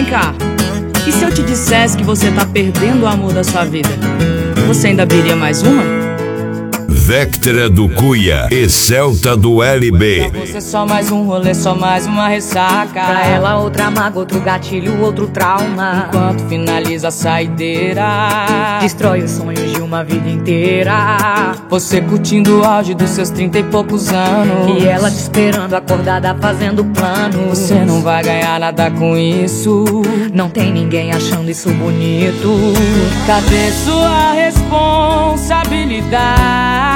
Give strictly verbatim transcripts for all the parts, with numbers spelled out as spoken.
Vem cá, e se eu te dissesse que você tá perdendo o amor da sua vida? Você ainda abriria mais uma? Vectra do Cuia e Celta do L B. Pra você só mais um rolê, só mais uma ressaca. Pra ela outra mágoa, outro gatilho, outro trauma. Enquanto finaliza a saideira, destrói os sonhos de uma vida inteira. Você curtindo o auge dos seus trinta e poucos anos, e ela te esperando acordada fazendo planos. Você não vai ganhar nada com isso. Não tem ninguém achando isso bonito. Cadê sua responsabilidade?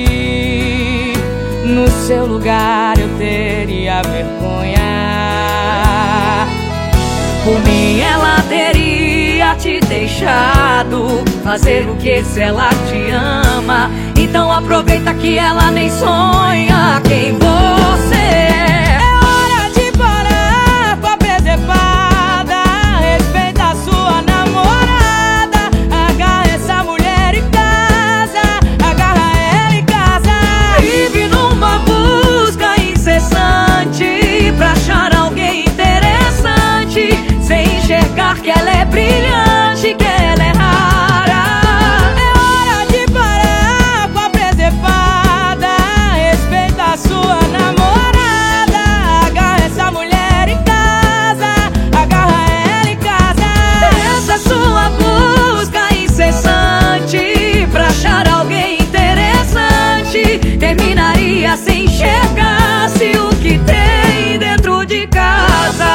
No seu lugar eu teria vergonha. Por mim ela teria te deixado fazer o que se ela te ama. Então aproveita que ela nem sonha quem você é. É hora de parar com a presepada. Respeita a sua namorada. Agarra essa mulher em casa. Agarra ela em casa. Vive numa busca incessante pra achar alguém interessante, sem enxergar que ela é brilhante, que ela é rara. É hora de parar com a presepada. Respeita a sua namorada. Agarra essa mulher em casa. Agarra ela em casa. Essa sua busca incessante pra achar alguém interessante terminaria sem enxergar-se o que tem dentro de casa.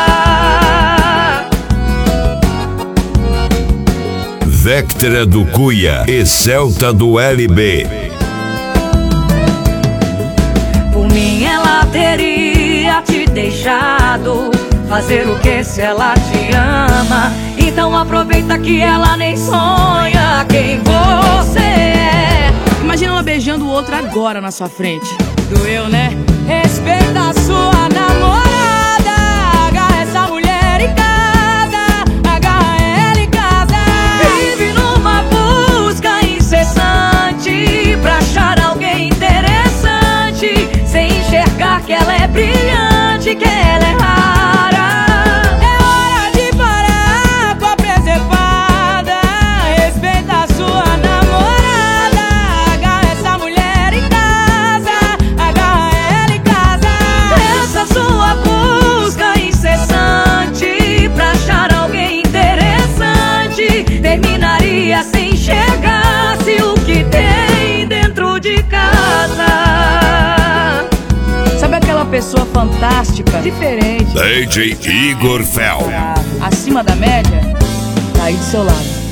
Vectra do Cuia e Celta do L B. Por mim ela teria te deixado fazer o que se ela te ama. Então aproveita que ela nem sonha quem você é. Imagina ela beijando o outro agora na sua frente. Doeu, né? Respeita a sua namorada. Agarra essa mulher em casa. Agarra ela em casa. Vive numa busca incessante pra achar alguém interessante, sem enxergar que ela é brilhante, que ela é rara. É hora de parar com a presepada. Respeita a sua namorada. Agarra essa mulher em casa. Agarra ela em casa. Essa sua busca incessante pra achar alguém interessante terminaria sem enxergar-se o que tem dentro de casa. Sabe aquela pessoa fantástica, diferente, D J Igor Fel. acima da média? Tá aí do seu lado.